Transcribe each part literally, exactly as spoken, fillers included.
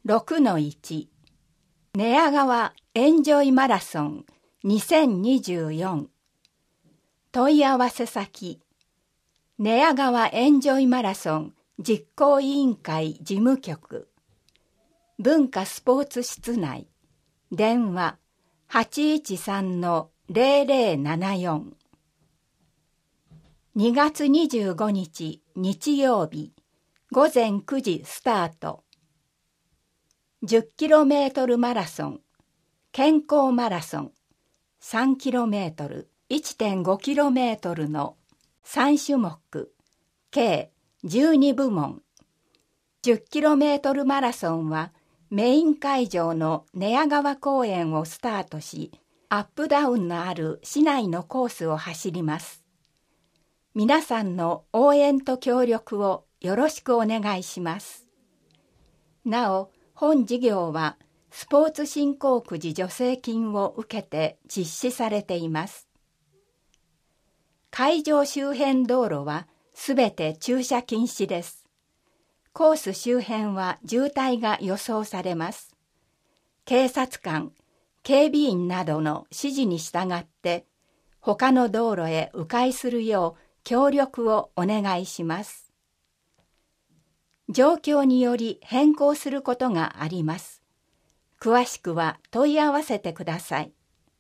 ろくのいち 寝屋川エンジョイマラソンにせんにじゅうよん。問い合わせ先、寝屋川エンジョイマラソン実行委員会事務局、文化スポーツ室内、電話 はちいちさんのゼロゼロななよん。にがつにじゅうごにち日曜日、ごぜんくじスタート。じゅっキロメートル マラソン、健康マラソン、さんキロメートル、いってんごキロメートル のさんしゅもく、計じゅうにぶもん。じゅっキロメートル マラソンはメイン会場の寝屋川公園をスタートし、アップダウンのある市内のコースを走ります。皆さんの応援と協力をよろしくお願いします。なお、本事業はスポーツ振興くじ助成金を受けて実施されています。会場周辺道路はすべて駐車禁止です。コース周辺は渋滞が予想されます。警察官、警備員などの指示に従って他の道路へ迂回するよう協力をお願いします。状況により変更することがあります。詳しくは問い合わせてください。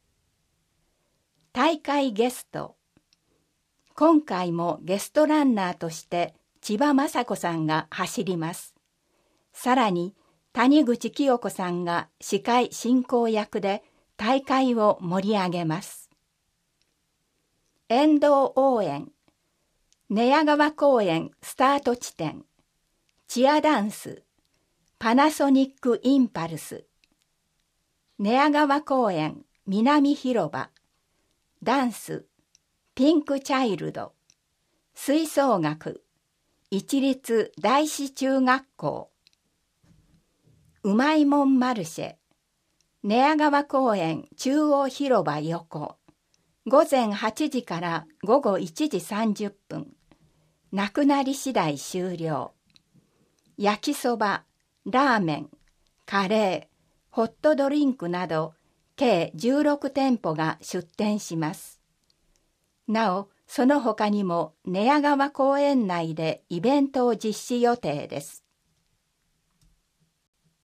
大会ゲスト。今回もゲストランナーとして千葉雅子さんが走ります。さらに谷口清子さんが司会進行役で大会を盛り上げます。沿道応援。寝屋川公園スタート地点。チアダンス、パナソニックインパルス。寝屋川公園南広場。ダンス、ピンクチャイルド。吹奏楽、一律大師中学校。うまいもんマルシェ。寝屋川公園中央広場横。ごぜんはちじからごごいちじさんじゅっぷん。なくなり次第終了。焼きそば、ラーメン、カレー、ホットドリンクなど計じゅうろくてんぽが出店します。なお、その他にも寝屋川公園内でイベントを実施予定です。